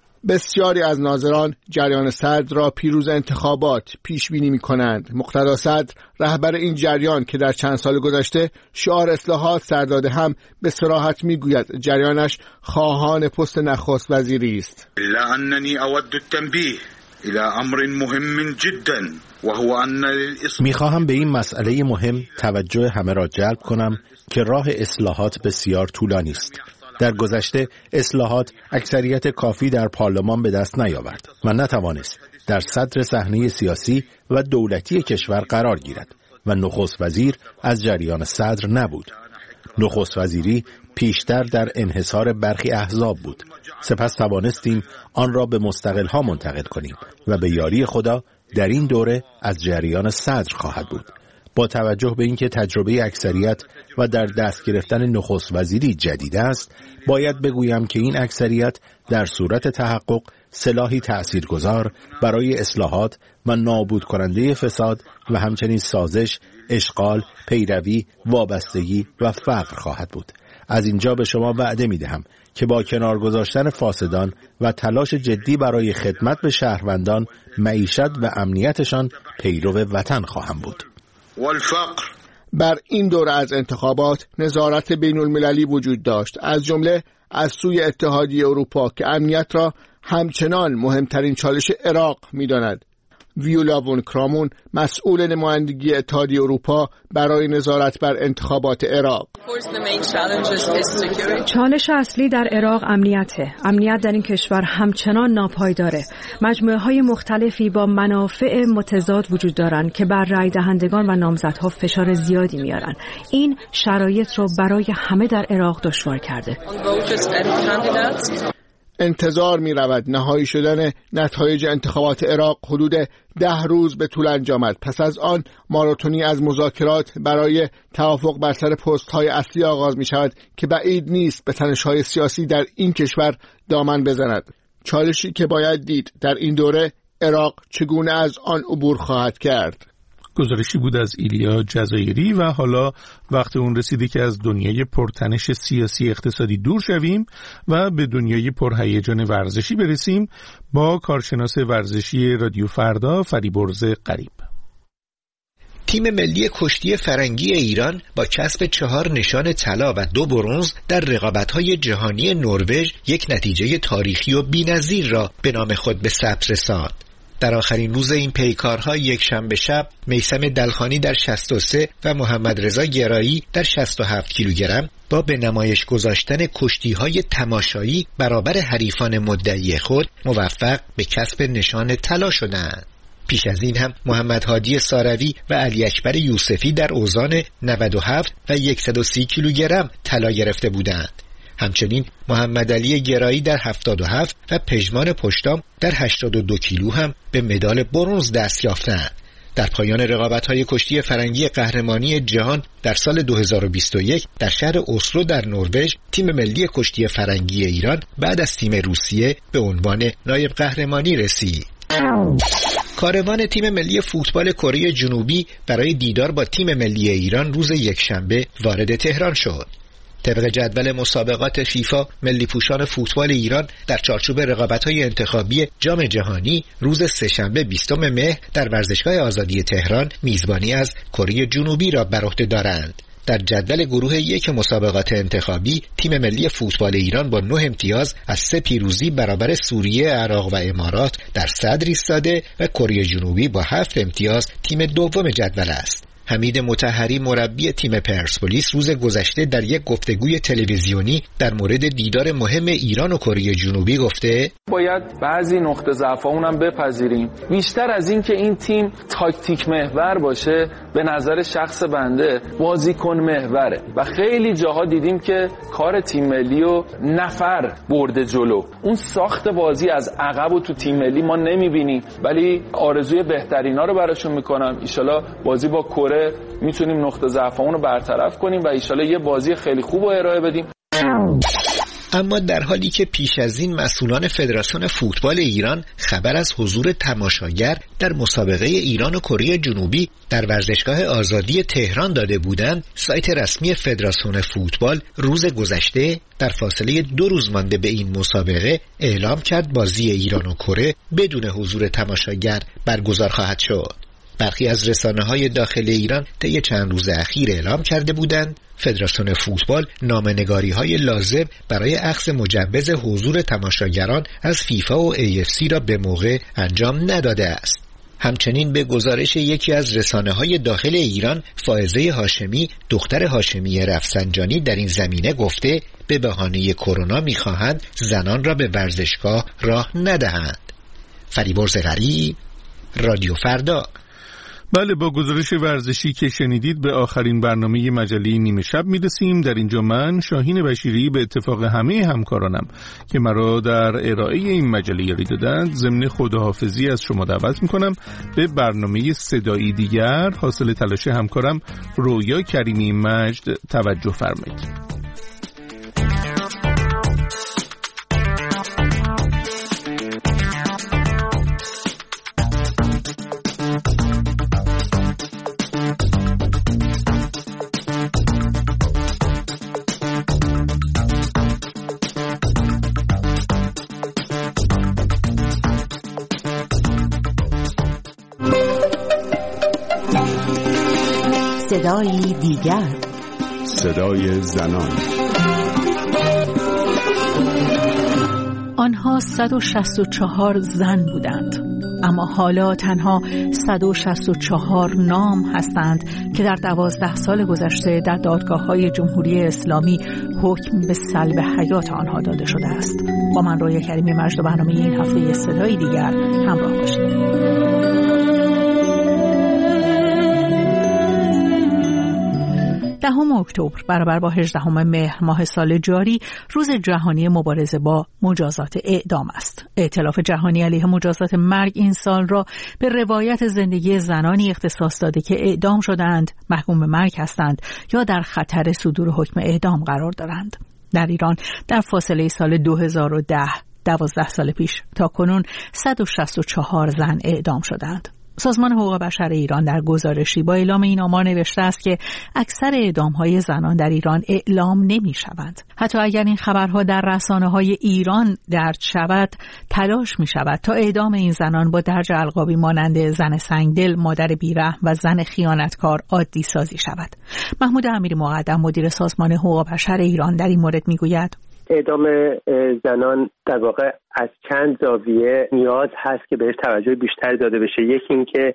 بسیاری از ناظران جریان صدر را پیروز انتخابات پیش بینی می کنند. مقتدا صدر، رهبر این جریان که در چند سال گذشته شعار اصلاحات سر داده، هم به صراحت می گوید جریانش خواهان پست نخست وزیری است. الا انني اود التنبيه الى امر مهم جدا وهو ان می خواهم به این مسئله مهم توجه همه را جلب کنم که راه اصلاحات بسیار طولانی است. در گذشته اصلاحات اکثریت کافی در پارلمان به دست نیاورد و نتوانست در صدر صحنه سیاسی و دولتی کشور قرار گیرد و نخست وزیر از جریان صدر نبود. نخست وزیری پیشتر در انحصار برخی احزاب بود. سپس توانستیم آن را به مستقلها منتقل کنیم و به یاری خدا در این دوره از جریان صدر خواهد بود. با توجه به اینکه تجربه اکثریت و در دست گرفتن نخست وزیری جدید است، باید بگویم که این اکثریت در صورت تحقق سلاحی تأثیرگذار برای اصلاحات و نابود کننده فساد و همچنین سازش، اشغال، پیروی، وابستگی و فقر خواهد بود. از اینجا به شما وعده می دهم که با کنار گذاشتن فاسدان و تلاش جدی برای خدمت به شهروندان، معیشت و امنیتشان پیرو وطن خواهم بود. والفقر. بر این دوره از انتخابات نظارت بین المللی وجود داشت، از جمله از سوی اتحادیه اروپا که امنیت را همچنان مهمترین چالش عراق می داند. ویولا وون کرامون، مسئول نمایندگی اتحادیه اروپا برای نظارت بر انتخابات عراق: چالش اصلی در عراق امنیته. امنیت در این کشور همچنان ناپایداره. مجموعه های مختلفی با منافع متضاد وجود دارند که بر رای دهندگان و نامزدها فشار زیادی میارن. این شرایط رو برای همه در عراق دشوار کرده. انتظار می رود نهایی شدن نتایج انتخابات عراق حدود ده روز به طول انجامد. پس از آن ماراتونی از مذاکرات برای توافق بر سر پست های اصلی آغاز می شود که بعید نیست به تنش های سیاسی در این کشور دامن بزند. چالشی که باید دید در این دوره عراق چگونه از آن عبور خواهد کرد. گزارشی بود از ایلیا جزایری و حالا وقت اون رسیده که از دنیای پرتنش سیاسی اقتصادی دور شویم و به دنیای پرهیجان ورزشی برسیم با کارشناس ورزشی رادیو فردا فریبرز غریب. تیم ملی کشتی فرنگی ایران با کسب چهار نشان طلا و دو برنز در رقابت‌های جهانی نروژ یک نتیجه تاریخی و بی‌نظیر را به نام خود به ثبت رساند. در آخرین روز این پیکارها یک شنبه شب میثم دلخانی در شصت و سه و محمد رضا گرایی در شصت و هفت کیلوگرم با به نمایش گذاشتن کشتی‌های تماشایی برابر حریفان مدعی خود موفق به کسب نشان طلا شدند. پیش از این هم محمد هادی ساروی و علی اکبر یوسفی در اوزان نود و هفت و صد و سی کیلوگرم طلا گرفته بودند. همچنین محمد علی گرایی در هفتاد و هفت و پژمان پشتام در هشتاد و دو کیلو هم به مدال برنز دست یافتند. در پایان رقابت‌های کشتی فرنگی قهرمانی جهان در سال دو هزار و بیست و یک در شهر اسلو در نروژ، تیم ملی کشتی فرنگی ایران بعد از تیم روسیه به عنوان نایب قهرمانی رسید. کاروان تیم ملی فوتبال کره جنوبی برای دیدار با تیم ملی ایران روز یکشنبه وارد تهران شد. طبق جدول مسابقات فیفا، ملی پوشان فوتبال ایران در چارچوب رقابت‌های انتخابی جام جهانی روز سه‌شنبه بیستم مهر در ورزشگاه آزادی تهران میزبانی از کره جنوبی را بر عهده دارند. در جدول گروه یک مسابقات انتخابی، تیم ملی فوتبال ایران با نه امتیاز از سه پیروزی برابر سوریه، عراق و امارات در صدر ایستاده و کره جنوبی با هفت امتیاز تیم دوم جدول است. حمید مطهری مربی تیم پرسپولیس روز گذشته در یک گفتگوی تلویزیونی در مورد دیدار مهم ایران و کره جنوبی گفته: باید بعضی نقطه ضعف‌هامون هم بپذیریم. بیشتر از این که این تیم تاکتیک محور باشه، به نظر شخص بنده بازیکن محوره و خیلی جاها دیدیم که کار تیم ملی و نفر برده جلو. اون ساخت بازی از عقب و تو تیم ملی ما نمیبینیم، ولی آرزوی بهترینا رو براشون میکنم. ان شاءالله بازی با کره میتونیم نقطه ضعفمون رو برطرف کنیم و ان شاءالله یه بازی خیلی خوب رو ارائه بدیم. اما در حالی که پیش از این مسئولان فدراسیون فوتبال ایران خبر از حضور تماشاگر در مسابقه ایران و کره جنوبی در ورزشگاه آزادی تهران داده بودند، سایت رسمی فدراسیون فوتبال روز گذشته در فاصله دو روز مانده به این مسابقه اعلام کرد بازی ایران و کره بدون حضور تماشاگر برگزار خواهد شد. برخی از رسانه‌های داخل ایران طی چند روز اخیر اعلام کرده بودند فدراسیون فوتبال نامه‌نگاری‌های لازم برای اخذ مجوز حضور تماشاگران از فیفا و ای اف سی را به موقع انجام نداده است. همچنین به گزارش یکی از رسانه‌های داخل ایران، فائزه هاشمی دختر هاشمی رفسنجانی در این زمینه گفته به بهانه کرونا می‌خواهند زنان را به ورزشگاه راه ندهند. فریبرز غریب، رادیو فردا. بله، با گزارش ورزشی که شنیدید به آخرین برنامه مجله نیمه شب میرسیم. در اینجا من شاهین بشیری به اتفاق همه همکارانم که مرا در ارائه این مجله یاری دادند ضمن خداحافظی از شما دعوت میکنم به برنامه صدایی دیگر حاصل تلاش همکارم رویا کریمی مجد توجه فرمایید. صدای دیگر، صدای زنان. آنها صد و شصت و چهار زن بودند، اما حالا تنها صد و شصت و چهار نام هستند که در دوازده سال گذشته در دادگاه‌های جمهوری اسلامی حکم به سلب حیات آنها داده شده است. با من رویا کریمی مجد برنامه این هفته صدای دیگر همراه باشید. دهم اکتبر برابر با هجدهم مهر ماه سال جاری روز جهانی مبارزه با مجازات اعدام است. ائتلاف جهانی علیه مجازات مرگ این سال را به روایت زندگی زنانی اختصاص داده که اعدام شدند، محکوم به مرگ هستند یا در خطر صدور حکم اعدام قرار دارند. در ایران در فاصله سال دو هزار و ده، دوازده سال پیش تا کنون صد و شصت و چهار زن اعدام شدند. سازمان حقوق بشر ایران در گزارشی با اعلام این آمار نوشته است که اکثر اعدام‌های زنان در ایران اعلام نمی‌شوند. حتی اگر این خبرها در رسانه‌های ایران درج شود، تلاش می‌شود تا اعدام این زنان با درج القابی مانند زن سنگدل، مادر بیرحم و زن خیانتکار عادی سازی شود. محمود امیری مقدم مدیر سازمان حقوق بشر ایران در این مورد می‌گوید: اعدام زنان در واقع از چند زاویه نیاز هست که بهش توجه بیشتر داده بشه. یکی این که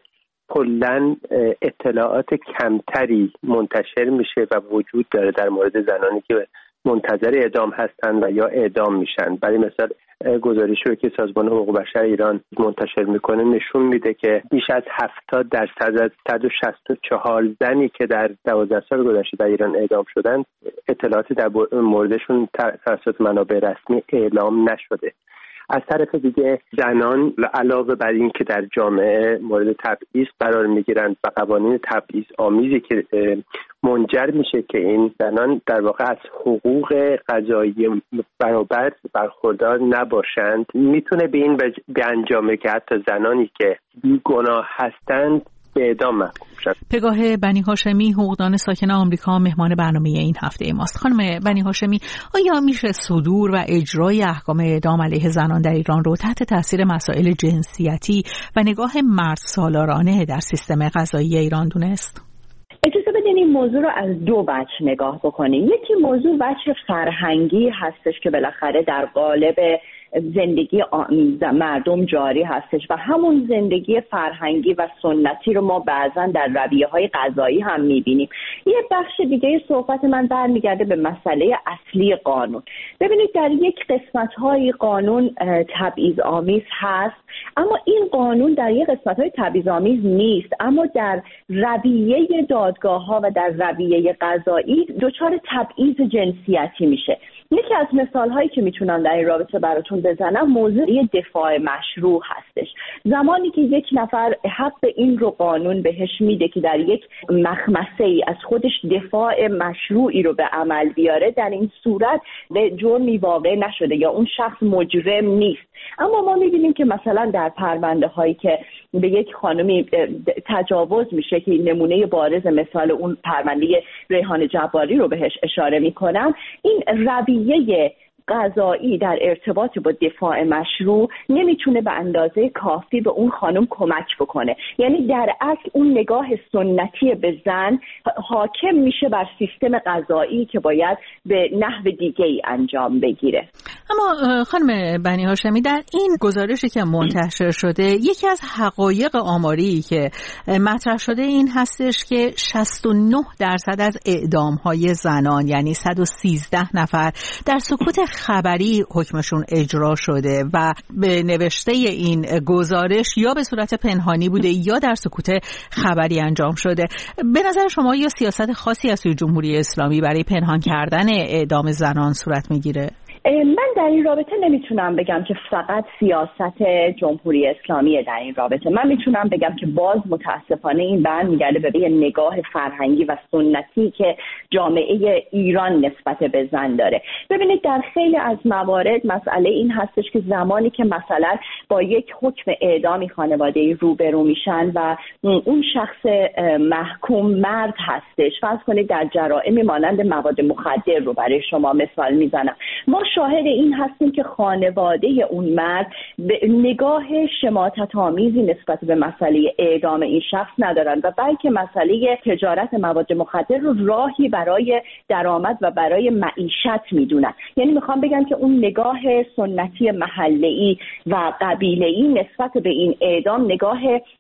کلاً اطلاعات کمتری منتشر میشه و وجود داره در مورد زنانی که منتظر اعدام هستند و یا اعدام میشن. برای مثال گزارشی رو که سازمان حقوق بشر ایران منتشر میکنه نشون میده که بیش از هفتاد درصد از صد و شصت و چهار زنی که در دوازده سال گذشته در ایران اعدام شدن اطلاعاتی در موردشون توسط منابع رسمی اعلام نشده. از طرف دیگه زنان علاوه بر این که در جامعه مورد تبعیض قرار میگیرند و قوانین تبعیض آمیزی که منجر میشه که این زنان در واقع از حقوق قضایی برابر برخوردار نباشند، میتونه به این به انجامه که حتی زنانی که بیگناه هستند به اعدام محکوم شد. پگاه بنی هاشمی، حقوقدان ساکن آمریکا، مهمان برنامه این هفته ماست. خانم بنی هاشمی، آیا میشه صدور و اجرای احکام اعدام علیه زنان در ایران رو تحت تاثیر مسائل جنسیتی و نگاه مرد سالارانه در سیستم قضایی ایران دونست؟ اجازه بدین این موضوع رو از دو وجه نگاه بکنیم. یکی موضوع وجه فرهنگی هستش که بالاخره در قالب زندگی مردم جاری هستش و همون زندگی فرهنگی و سنتی رو ما بعضا در رویه‌های قضایی هم می‌بینیم. یه بخش دیگه صحبت من برمیگرده به مسئله اصلی قانون. ببینید در یک قسمت‌های قانون تبعیض‌آمیز هست، اما این قانون در یک قسمت‌های تبعیض‌آمیز نیست، اما در رویه دادگاه‌ها و در رویه قضایی دچار تبعیض جنسیتی میشه. یکی از مثال‌هایی که میتونم در این رابطه براتون بزنم موضوع دفاع مشروع هستش. زمانی که یک نفر حق این رو قانون بهش میده که در یک مخمسه‌ای از خودش دفاع مشروعی رو به عمل بیاره، در این صورت جرمی واقع نشده یا اون شخص مجرم نیست. اما ما میبینیم که مثلا در پرونده هایی که به یک خانمی تجاوز میشه که نمونه بارز مثال اون پرونده ریحان جباری رو بهش اشاره میکنم، این رویه قضایی در ارتباط با دفاع مشروع نمیتونه به اندازه کافی به اون خانم کمک بکنه. یعنی در اصل اون نگاه سنتی به زن حاکم میشه بر سیستم قضایی که باید به نحو دیگه‌ای انجام بگیره. اما خانم بنی هاشمی، در این گزارشی که منتشر شده یکی از حقایق آماری که مطرح شده این هستش که شصت و نه درصد از اعدام‌های زنان، یعنی صد و سیزده نفر، در سکوت خبری حکمشون اجرا شده و به نوشته این گزارش یا به صورت پنهانی بوده یا در سکوت خبری انجام شده. به نظر شما یا سیاست خاصی از سوی جمهوری اسلامی برای پنهان کردن اعدام زنان صورت میگیره؟ من در این رابطه نمیتونم بگم که فقط سیاست جمهوری اسلامی در این رابطه. من میتونم بگم که باز متاسفانه این برمیگرده به یه نگاه فرهنگی و سنتی که جامعه ایران نسبت به زن داره. ببینید در خیلی از موارد مسئله این هستش که زمانی که مثلا با یک حکم اعدامی خانواده‌ای روبرو میشن و اون شخص محکوم مرد هستش، فرض کنید در جرائمی مانند مواد مخدر رو برای شما مثال میزنم، ما شاهد این هستیم که خانواده اون مرد به نگاه شماتت‌آمیزی نسبت به مسئله اعدام این شخص ندارن و بلکه مسئله تجارت مواد مخدر رو راهی برای درآمد و برای معیشت میدونن. یعنی میخوام بگم که اون نگاه سنتی محله‌ای و قبیله‌ای نسبت به این اعدام نگاه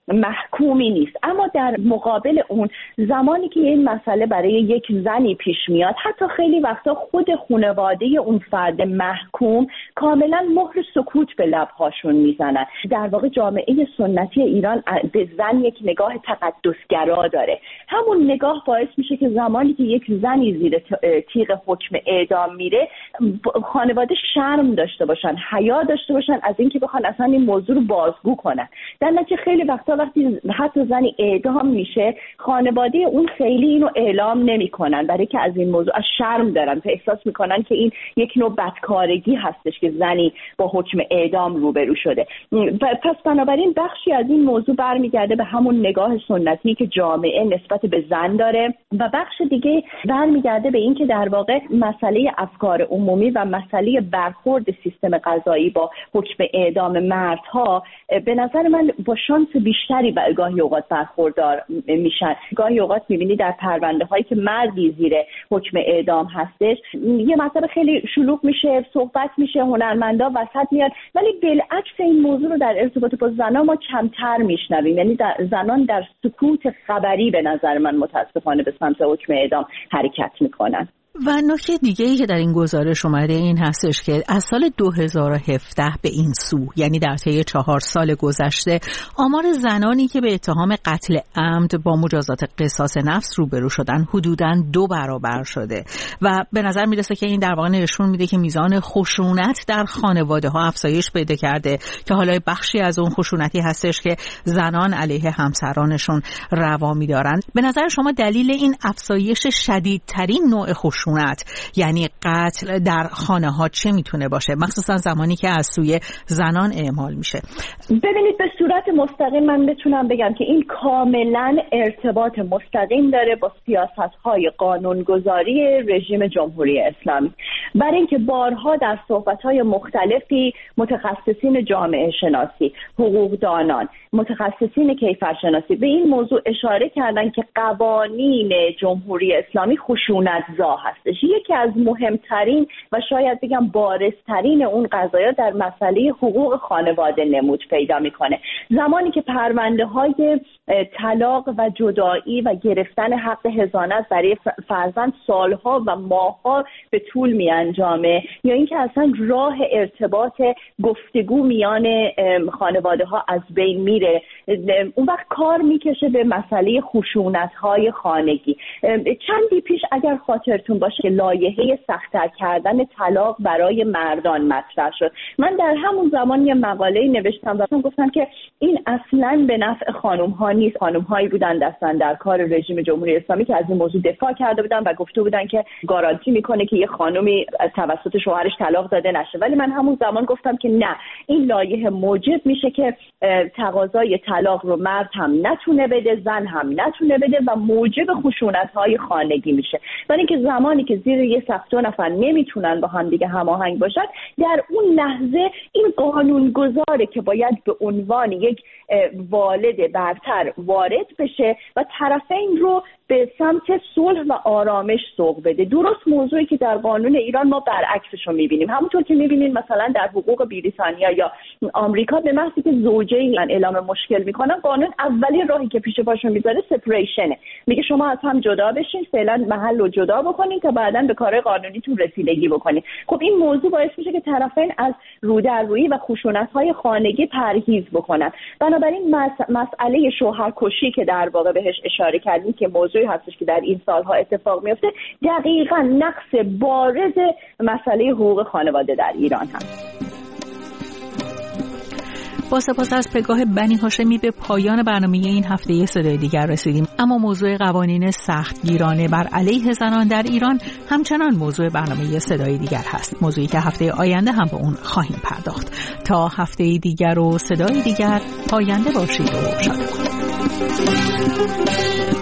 محکومی نیست. اما در مقابل اون زمانی که این مسئله برای یک زنی پیش میاد، حتی خیلی وقتا خود خانواده اون فرد محکوم کاملا مهر سکوت به لبهاشون میزنن. در واقع جامعه سنتی ایران به زن یک نگاه تقدسگرا داره. همون نگاه باعث میشه که زمانی که یک زنی زیر تیغ حکم اعدام میره، خانواده شرم داشته باشن، حیا داشته باشن از اینکه بخوان اصلا این موضوع رو بازگو کنن. در نتیجه خیلی وقتا وقتی حتی زنی اعدام میشه، خانواده اون خیلی اینو اعلام نمیکنن، برای که از این موضوع از شرم دارن، تو احساس میکنن که این یک نوع بدکارگی هستش که زنی با حکم اعدام روبرو شده. پس بنابراین بخشی از این موضوع برمیگرده به همون نگاه سنتی که جامعه نسبت به زن داره و بخش دیگه برمیگرده به این که در واقع مسئله افکار عمومی و مسئله برخورد سیستم قضایی با حکم اعدام مردها به نظر من با شانس بیشتری گاهی اوقات برخوردار میشن. گاهی اوقات میبینی در پرونده هایی که مردی زیر حکم اعدام هستش، یه مسئله خیلی شلوغ میشه، صحبت میشه، هنرمندا وسط میاد، ولی بالعکس این موضوع رو در ارتباط با زنان ما کمتر میشنویم. یعنی در زنان در سکوت خبری به نظر من متاسفانه به سمت حکم اعدام حرکت میکنن. و نکته دیگه ای که در این گزارش اومده این هستش که از سال دو هزار و هفده به این سو، یعنی در طی چهار سال گذشته، آمار زنانی که به اتهام قتل عمد با مجازات قصاص نفس روبرو شدن حدوداً دو برابر شده و به نظر میرسه که این در واقع نشون میده که میزان خشونت در خانواده ها افزایش پیدا کرده که حالا بخشی از اون خشونتی هستش که زنان علیه همسرانشون روا میدارن. به نظر شما دلیل این افزایش شدیدترین نوع خشونت، یعنی قتل در خانه ها، چه میتونه باشه، مخصوصا زمانی که از سوی زنان اعمال میشه؟ ببینید به صورت مستقیم من بتونم بگم که این کاملا ارتباط مستقیم داره با سیاست‌های قانونگذاری رژیم جمهوری اسلامی. برای اینکه بارها در صحبت‌های مختلفی متخصصین جامعه شناسی، حقوقدانان، متخصصین کیفرشناسی به این موضوع اشاره کردن که قوانین جمهوری اسلامی خشونت‌زا هستش. یکی از مهمترین و شاید بگم بارزترین اون قضایا در مسئله حقوق خانواده نمود پیدا میکنه. زمانی که پرونده های طلاق و جدایی و گرفتن حق حضانت برای فرزند سالها و ماهها به طول می انجامه، یا اینکه اصلا راه ارتباط گفتگو میان خانواده ها از بین میره، اون وقت کار میکشه به مسئله خشونت های خانگی. چندی پیش اگر خاطرتون باشه که لایحه سخت‌تر کردن طلاق برای مردان مطرح شد، من در همون زمان یه مقاله نوشتم و گفتم که این اصلاً به نفع خانم ها نیست. خانم هایی بودن دستن در کار رژیم جمهوری اسلامی که از این موضوع دفاع کرده بودن و گفته بودن که گارانتی میکنه که یه خانمی از توسط شوهرش طلاق داده نشه. ولی من همون زمان گفتم که نه، این لایحه موجب میشه که تقاضای طلاق رو مرد هم نتونه بده، زن هم نتونه بده و موجب خشونت‌های خانگی میشه. ولی اینکه زمانی که زیر یه سقف دو نفر نمیتونن با هم دیگه هماهنگ باشن، در اون لحظه این قانونگذاره که باید به عنوان یک والد برتر وارد بشه و طرفین رو به سمت صلح و آرامش سوق بده. درست موضوعی که در قانون ایران ما برعکسش رو می‌بینیم. همونطور که می‌بینید مثلا در حقوق بریتانیا یا آمریکا به محضی که زوجین اعلام مشکل میکنن، قانون اولین راهی که پیش پاشون میذاره سپریشنه، میگه شما از هم جدا بشین، فعلا محل رو جدا بکنین تا بعداً به کار قانونیتون رسیدگی بکنین. خب این موضوع باعث میشه که طرفین از رودررویی و خشونت‌های خانگی پرهیز بکنن. بنابراین مس- مسئله شوهرکشی که در واقع بهش اشاره کردیم که موضوعی هستش که در این سالها اتفاق میفته، دقیقاً نقص بارز مسئله حقوق خانواده در ایران هست. با سپاس از پگاه بنی هاشمی به پایان برنامه این هفته صدای دیگر رسیدیم. اما موضوع قوانین سختگیرانه بر علیه زنان در ایران همچنان موضوع برنامه صدای دیگر هست، موضوعی که هفته آینده هم به اون خواهیم پرداخت. تا هفته دیگر و صدای دیگر، پاینده باشید و شاد باشید.